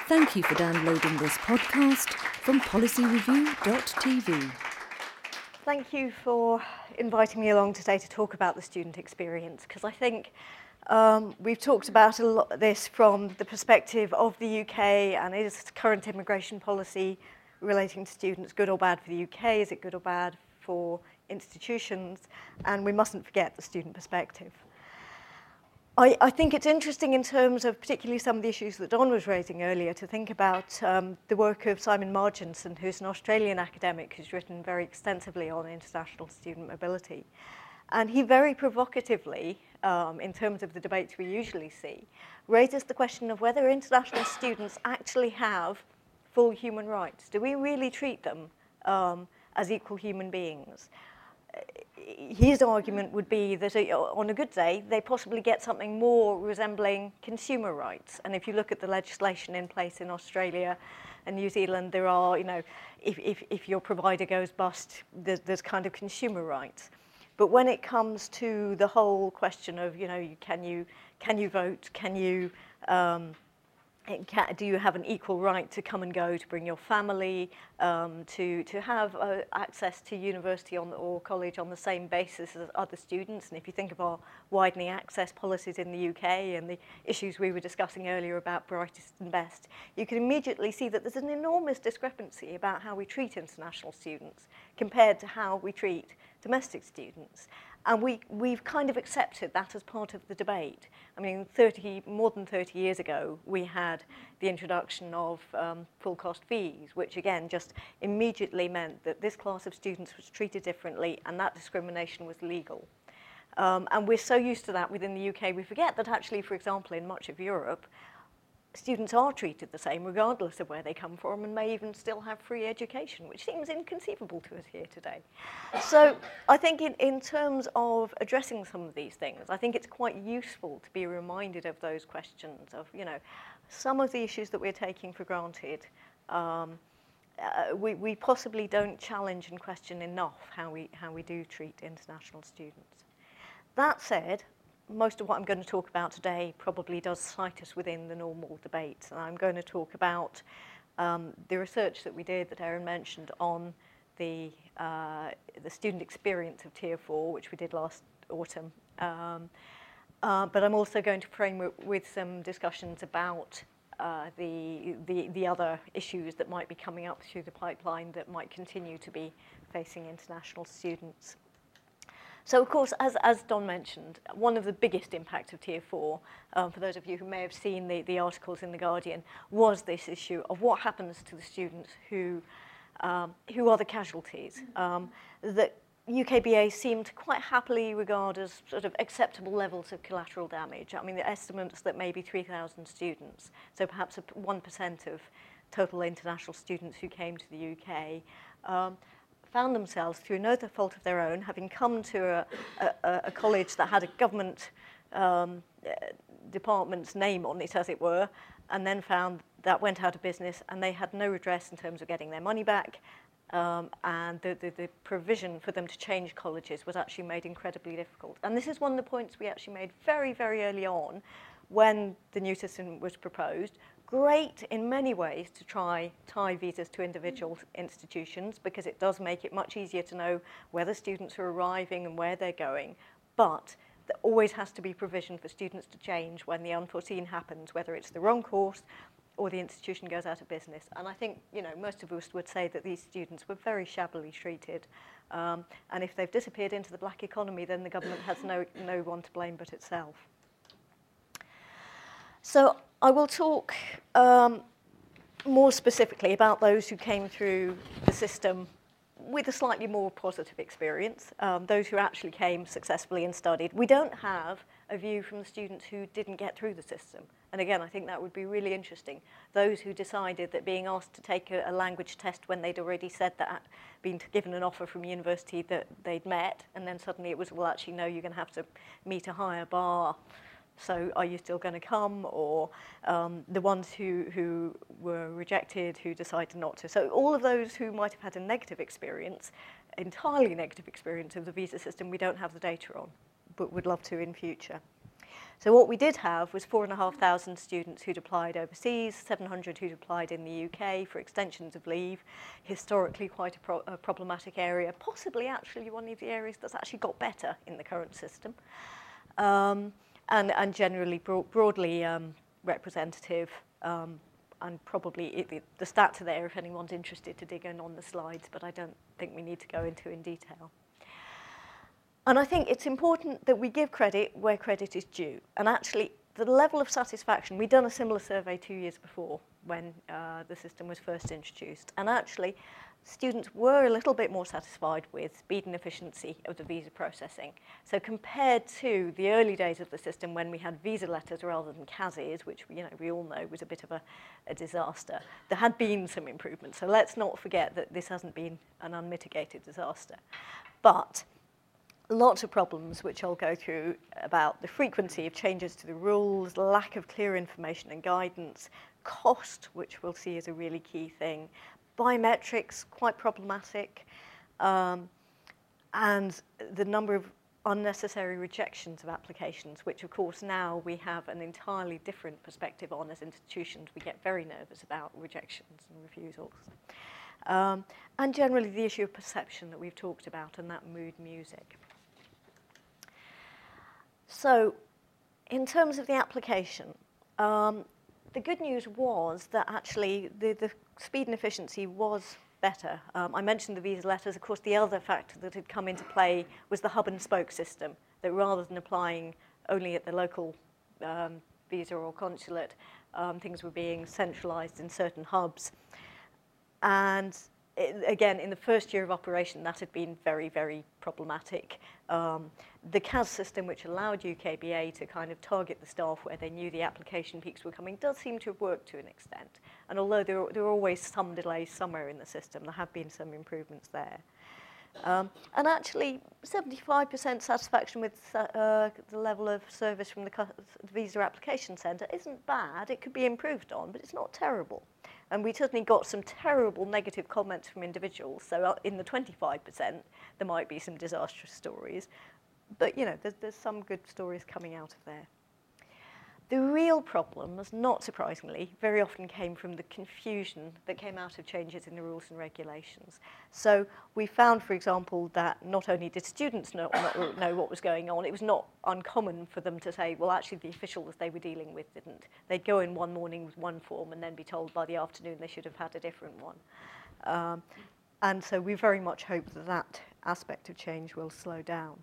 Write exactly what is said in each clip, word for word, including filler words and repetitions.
Thank you for downloading this podcast from policy review dot t v. Thank you for inviting me along today to talk about the student experience, because I think um, we've talked about a lot of this from the perspective of the U K and is current immigration policy relating to students good or bad for the U K? Is it good or bad for institutions? And we mustn't forget the student perspective. I, I think it's interesting in terms of particularly some of the issues that Don was raising earlier to think about um, the work of Simon Marginson, who's an Australian academic who's written very extensively on international student mobility. And he very provocatively, um, in terms of the debates we usually see, raises the question of whether international students actually have full human rights. Do we really treat them um, as equal human beings? His argument would be that on a good day, they possibly get something more resembling consumer rights. And if you look at the legislation in place in Australia and New Zealand, there are, you know, if, if, if your provider goes bust, there's, there's kind of consumer rights. But when it comes to the whole question of, you know, can you, can you vote, can you, um, Can, do you have an equal right to come and go, to bring your family, um, to, to have uh, access to university on the, or college on the same basis as other students? And if you think of our widening access policies in the U K and the issues we were discussing earlier about brightest and best, you can immediately see that there's an enormous discrepancy about how we treat international students compared to how we treat domestic students. And we, we've kind of accepted that as part of the debate. I mean, thirty, more than thirty years ago, we had the introduction of um, full cost fees, which again just immediately meant that this class of students was treated differently and that discrimination was legal. Um, and we're so used to that within the U K, we forget that actually, for example, in much of Europe, students are treated the same regardless of where they come from and may even still have free education, which seems inconceivable to us here today. So I think in, in terms of addressing some of these things, I think it's quite useful to be reminded of those questions of, you know, some of the issues that we're taking for granted. Um, uh, we, we possibly don't challenge and question enough how we, how we do treat international students. That said, most of what I'm going to talk about today probably does cite us within the normal debates. And I'm going to talk about um, the research that we did that Erin mentioned on the, uh, the student experience of Tier four, which we did last autumn. Um, uh, but I'm also going to frame it with some discussions about uh, the, the, the other issues that might be coming up through the pipeline that might continue to be facing international students. So, of course, as, as Don mentioned, one of the biggest impacts of Tier four, um, for those of you who may have seen the, the articles in The Guardian, was this issue of what happens to the students who, um, who are the casualties, um, that U K B A seem to quite happily regard as sort of acceptable levels of collateral damage. I mean, the estimates that maybe three thousand students, so perhaps one percent of total international students who came to the U K, um, found themselves, through no fault of their own, having come to a, a, a college that had a government um, department's name on it, as it were, and then found that went out of business and they had no redress in terms of getting their money back, um, and the, the, the provision for them to change colleges was actually made incredibly difficult. And this is one of the points we actually made very, very early on when the new system was proposed. Great in many ways to try tie visas to individual institutions, because it does make it much easier to know where the students are arriving and where they're going. But there always has to be provision for students to change when the unforeseen happens, whether it's the wrong course or the institution goes out of business. And I think, you know, most of us would say that these students were very shabbily treated. Um, and if they've disappeared into the black economy, then the government has no, no one to blame but itself. So I will talk um, more specifically about those who came through the system with a slightly more positive experience, um, those who actually came successfully and studied. We don't have a view from the students who didn't get through the system. And again, I think that would be really interesting. Those who decided that being asked to take a, a language test when they'd already said that, been given an offer from university that they'd met, and then suddenly it was, well, actually, no, you're going to have to meet a higher bar. So are you still going to come? Or um, the ones who, who were rejected, who decided not to. So all of those who might have had a negative experience, entirely negative experience of the visa system, we don't have the data on, but would love to in future. So what we did have was four and a half thousand students who'd applied overseas, seven hundred who'd applied in the U K for extensions of leave, historically quite a, pro a problematic area, possibly actually one of the areas that's actually got better in the current system, um, and, and generally bro broadly um, representative, um, and probably it, the, the stats are there if anyone's interested to dig in on the slides, but I don't think we need to go into in detail. And I think it's important that we give credit where credit is due. And actually, the level of satisfaction, we'd done a similar survey two years before when uh, the system was first introduced. And actually, students were a little bit more satisfied with speed and efficiency of the visa processing. So compared to the early days of the system when we had visa letters rather than C A S Es, which you know, we all know was a bit of a, a disaster, there had been some improvements. So let's not forget that this hasn't been an unmitigated disaster. But lots of problems, which I'll go through, about the frequency of changes to the rules, lack of clear information and guidance, cost, which we'll see is a really key thing, biometrics, quite problematic, um, and the number of unnecessary rejections of applications, which of course now we have an entirely different perspective on as institutions. We get very nervous about rejections and refusals. Um, and generally the issue of perception that we've talked about, and that mood music. So, in terms of the application, um, the good news was that actually the, the speed and efficiency was better. Um, I mentioned the visa letters. Of course, the other factor that had come into play was the hub and spoke system, that rather than applying only at the local um, visa or consulate, um, things were being centralized in certain hubs. And it, again, in the first year of operation, that had been very, very problematic. Um, the C A S system, which allowed U K B A to kind of target the staff where they knew the application peaks were coming, does seem to have worked to an extent. And although there are, there are always some delays somewhere in the system, there have been some improvements there. Um, and actually, seventy-five percent satisfaction with uh, the level of service from the, the Visa Application Centre isn't bad. It could be improved on, but it's not terrible. And we certainly got some terrible negative comments from individuals. So in the twenty-five percent, there might be some disastrous stories. But, you know, there's, there's some good stories coming out of there. The real problems, not surprisingly, very often came from the confusion that came out of changes in the rules and regulations. So we found, for example, that not only did students know, not know what was going on, it was not uncommon for them to say, well, actually the officials they were dealing with didn't. They'd go in one morning with one form and then be told by the afternoon they should have had a different one. Um, and so we very much hope that that aspect of change will slow down.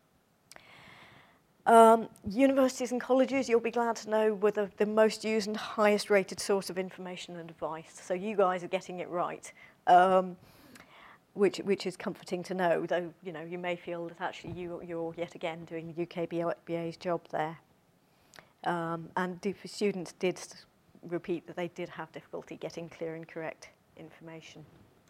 Um, universities and colleges, you'll be glad to know, were the, the most used and highest rated source of information and advice. So you guys are getting it right, um, which, which is comforting to know, though you know, you may feel that actually you, you're yet again doing the U K B A's job there. Um, and the students did repeat that they did have difficulty getting clear and correct information.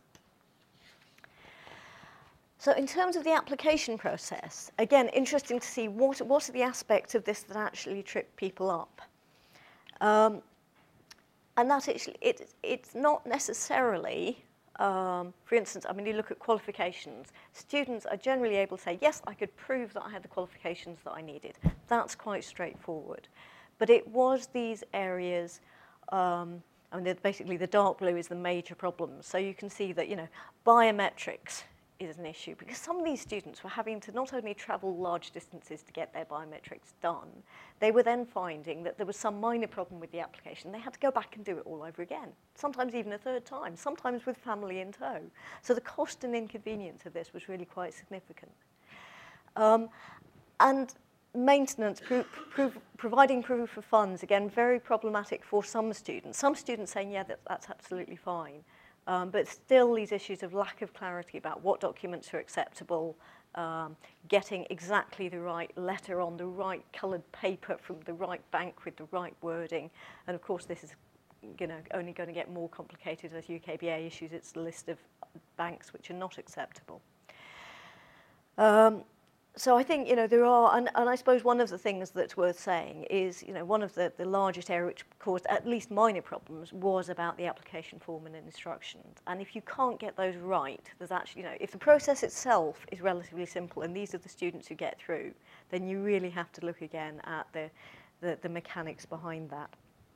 So in terms of the application process, again, interesting to see what, what are the aspects of this that actually trip people up. Um, and that actually, it, it's not necessarily, um, for instance, I mean, you look at qualifications. Students are generally able to say, yes, I could prove that I had the qualifications that I needed. That's quite straightforward. But it was these areas, um, I mean, basically the dark blue is the major problem. So you can see that, you know, biometrics is an issue, because some of these students were having to not only travel large distances to get their biometrics done, they were then finding that there was some minor problem with the application. They had to go back and do it all over again, sometimes even a third time, sometimes with family in tow. So the cost and inconvenience of this was really quite significant. Um, and maintenance, pro pro providing proof of funds, again, very problematic for some students. Some students saying, yeah, that, that's absolutely fine. Um, but still these issues of lack of clarity about what documents are acceptable, um, getting exactly the right letter on the right coloured paper from the right bank with the right wording. And of course this is you know, only going to get more complicated as U K B A issues its list of banks which are not acceptable. Um, so I think, you know, there are, and, and I suppose one of the things that's worth saying is, you know, one of the, the largest areas which caused at least minor problems was about the application form and instructions. And if you can't get those right, there's actually, you know, if the process itself is relatively simple and these are the students who get through, then you really have to look again at the, the, the mechanics behind that.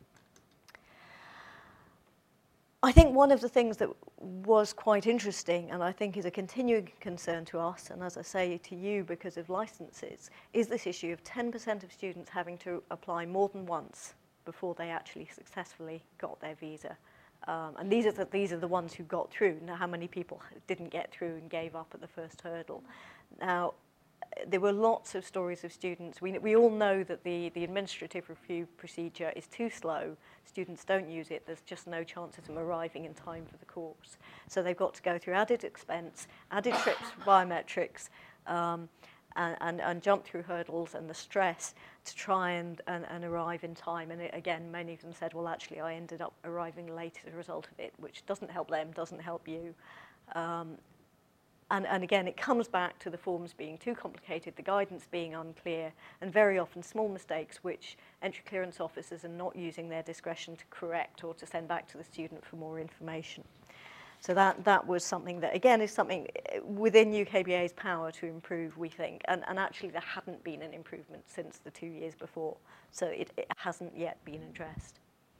I think one of the things that was quite interesting, and I think is a continuing concern to us, and as I say to you because of licenses, is this issue of ten percent of students having to apply more than once before they actually successfully got their visa. Um, and these are, the, these are the ones who got through. Now, how many people didn't get through and gave up at the first hurdle? Now, there were lots of stories of students. We, we all know that the, the administrative review procedure is too slow. Students don't use it. There's just no chance of them arriving in time for the course. So they've got to go through added expense, added trips for biometrics, um, and, and, and jump through hurdles and the stress to try and, and, and arrive in time. And it, again, many of them said, well, actually, I ended up arriving late as a result of it, which doesn't help them, doesn't help you. Um, And, and again, it comes back to the forms being too complicated, the guidance being unclear, and very often small mistakes which entry clearance officers are not using their discretion to correct or to send back to the student for more information. So that, that was something that, again, is something within U K B A's power to improve, we think. And, and actually, there hadn't been an improvement since the two years before. So it, it hasn't yet been addressed.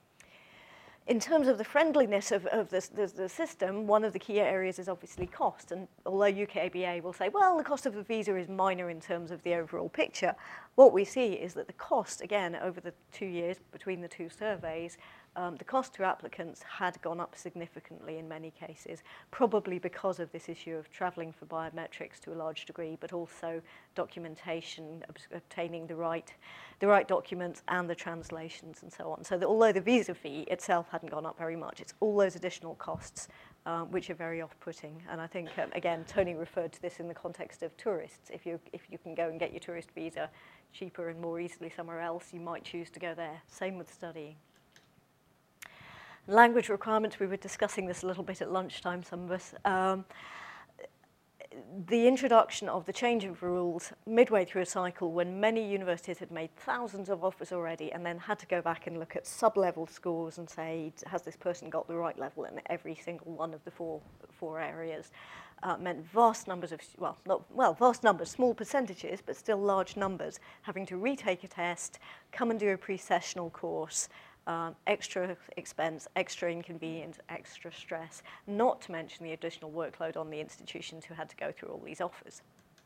In terms of the friendliness of, of this, the, the system, one of the key areas is obviously cost. And although U K B A will say, well, the cost of the visa is minor in terms of the overall picture, what we see is that the cost, again, over the two years between the two surveys, um, the cost to applicants had gone up significantly in many cases, probably because of this issue of travelling for biometrics to a large degree, but also documentation, obtaining the right, the right documents and the translations and so on. So that although the visa fee itself hadn't gone up very much, it's all those additional costs um, which are very off-putting. And I think, um, again, Tony referred to this in the context of tourists. If you, if you can go and get your tourist visa cheaper and more easily somewhere else, you might choose to go there. Same with studying. Language requirements, we were discussing this a little bit at lunchtime, some of us. Um, the introduction of the change of rules midway through a cycle when many universities had made thousands of offers already and then had to go back and look at sub-level scores and say, has this person got the right level in every single one of the four, four areas, uh, meant vast numbers of, well, not, well, vast numbers, small percentages, but still large numbers, having to retake a test, come and do a pre-sessional course, Um, extra expense, extra inconvenience, extra stress, not to mention the additional workload on the institutions who had to go through all these offers.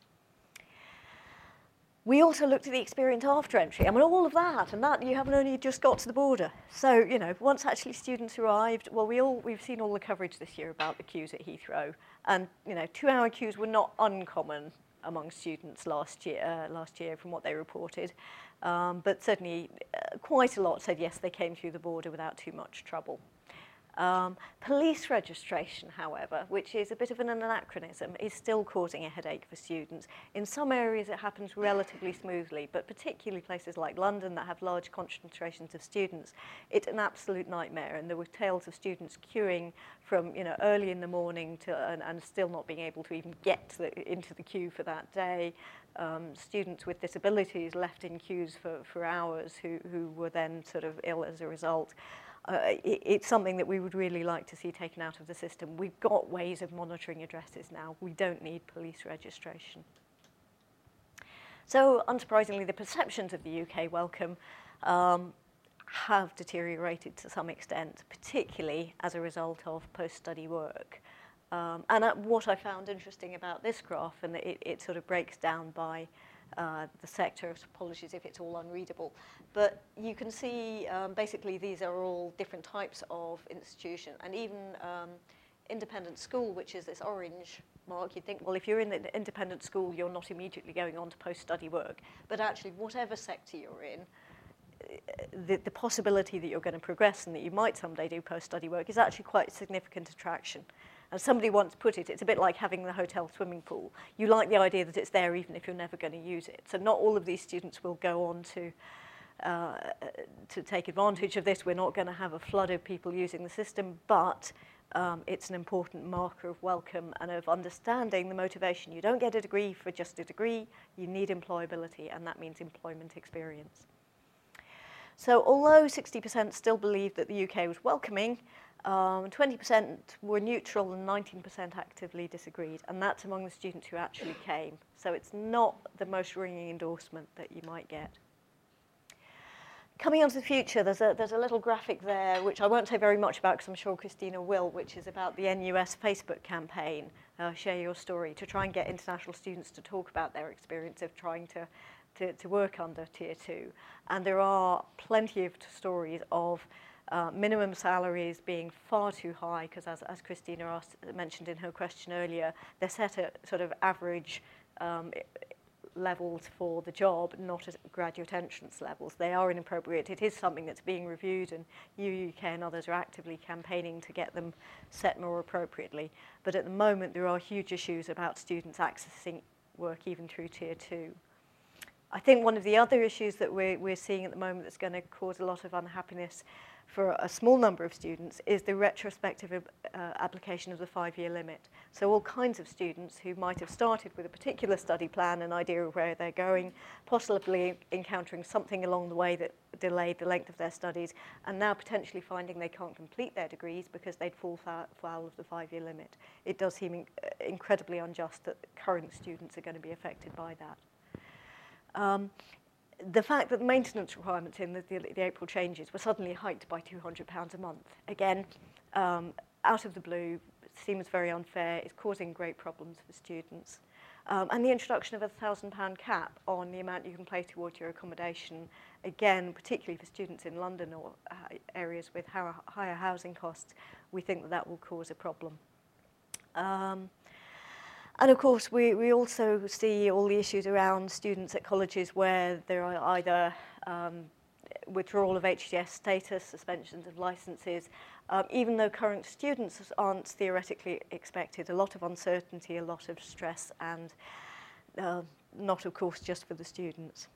We also looked at the experience after entry. I mean, all of that, and that you haven't only just got to the border. So, you know, once actually students arrived, well, we all, we've seen all the coverage this year about the queues at Heathrow. And, you know, two-hour queues were not uncommon among students last year, uh, last year from what they reported. Um, but certainly uh, quite a lot said yes, they came through the border without too much trouble. Um, police registration, however, which is a bit of an anachronism, is still causing a headache for students. In some areas it happens relatively smoothly, but particularly places like London that have large concentrations of students, it's an absolute nightmare. And there were tales of students queuing from, you know, early in the morning to, and, and still not being able to even get to the, into the queue for that day. Um, students with disabilities left in queues for, for hours who, who were then sort of ill as a result. Uh, it, it's something that we would really like to see taken out of the system. We've got ways of monitoring addresses now. We don't need police registration. So, unsurprisingly, the perceptions of the U K welcome um, have deteriorated to some extent, particularly as a result of post-study work. Um, and uh, what I found interesting about this graph, and it, it sort of breaks down by uh, the sector, apologies if it's all unreadable, but you can see um, basically these are all different types of institution, and even um, independent school, which is this orange mark. You'd think, well, if you're in an independent school, you're not immediately going on to post-study work, but actually whatever sector you're in, the, the possibility that you're going to progress and that you might someday do post-study work is actually quite a significant attraction. As somebody once put it, it's a bit like having the hotel swimming pool. You like the idea that it's there even if you're never going to use it. So not all of these students will go on to, uh, to take advantage of this. We're not going to have a flood of people using the system, but um, it's an important marker of welcome and of understanding the motivation. You don't get a degree for just a degree, you need employability, and that means employment experience. So although sixty percent still believed that the U K was welcoming, um, twenty percent were neutral and nineteen percent actively disagreed, and that's among the students who actually came. So it's not the most ringing endorsement that you might get. Coming on to the future, there's a, there's a little graphic there, which I won't say very much about because I'm sure Christina will, which is about the N U S Facebook campaign, uh, Share Your Story, to try and get international students to talk about their experience of trying to, to, to work under Tier two. And there are plenty of stories of uh, minimum salaries being far too high, because as, as Christina asked, mentioned in her question earlier, they're set at sort of average um, levels for the job, not at graduate entrance levels. They are inappropriate. It is something that's being reviewed, and U U K and others are actively campaigning to get them set more appropriately. But at the moment, there are huge issues about students accessing work even through Tier two. I think one of the other issues that we're, we're seeing at the moment that's going to cause a lot of unhappiness for a small number of students is the retrospective uh, application of the five-year limit. So all kinds of students who might have started with a particular study plan, an idea of where they're going, possibly encountering something along the way that delayed the length of their studies, and now potentially finding they can't complete their degrees because they'd fall foul of the five-year limit. It does seem in incredibly unjust that current students are going to be affected by that. Um, The fact that the maintenance requirements in the, the, the April changes were suddenly hiked by two hundred pounds a month, again, um, out of the blue, seems very unfair, is causing great problems for students. Um, and the introduction of a one thousand pound cap on the amount you can pay towards your accommodation, again, particularly for students in London or uh, areas with higher housing costs, we think that that will cause a problem. Um, And of course, we, we also see all the issues around students at colleges where there are either um, withdrawal of H T S status, suspensions of licenses. Um, even though current students aren't theoretically expected, a lot of uncertainty, a lot of stress, and uh, not, of course, just for the students.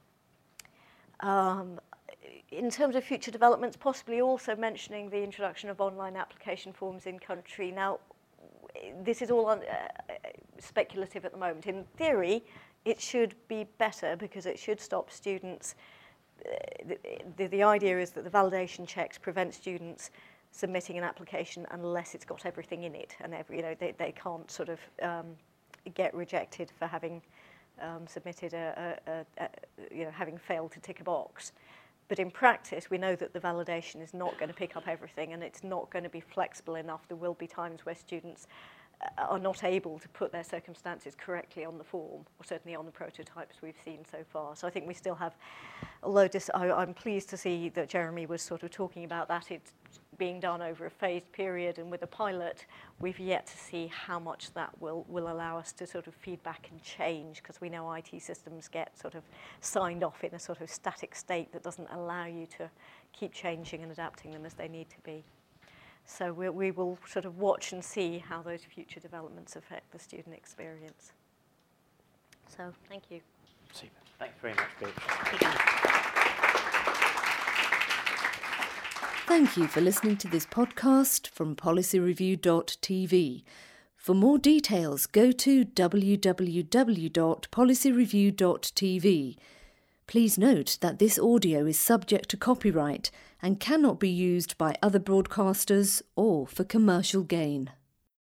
Um, in terms of future developments, possibly also mentioning the introduction of online application forms in country. Now, this is all on, uh, speculative at the moment. In theory, it should be better because it should stop students. Uh, the, the, the idea is that the validation checks prevent students submitting an application unless it's got everything in it, and every, you know, they, they can't sort of um, get rejected for having um, submitted a, a, a, a, you know, having failed to tick a box. But in practice, we know that the validation is not going to pick up everything, and it's not going to be flexible enough. There will be times where students are not able to put their circumstances correctly on the form, or certainly on the prototypes we've seen so far. So I think we still have, although dis I, I'm pleased to see that Jeremy was sort of talking about that, it's being done over a phased period, and with a pilot, we've yet to see how much that will, will allow us to sort of feedback and change, because we know I T systems get sort of signed off in a sort of static state that doesn't allow you to keep changing and adapting them as they need to be. So we, we will sort of watch and see how those future developments affect the student experience. So, thank you. Super. Thanks very much, Beatrice. Thank you for listening to this podcast from policy review dot t v. For more details, go to w w w dot policy review dot t v. Please note that this audio is subject to copyright and cannot be used by other broadcasters or for commercial gain.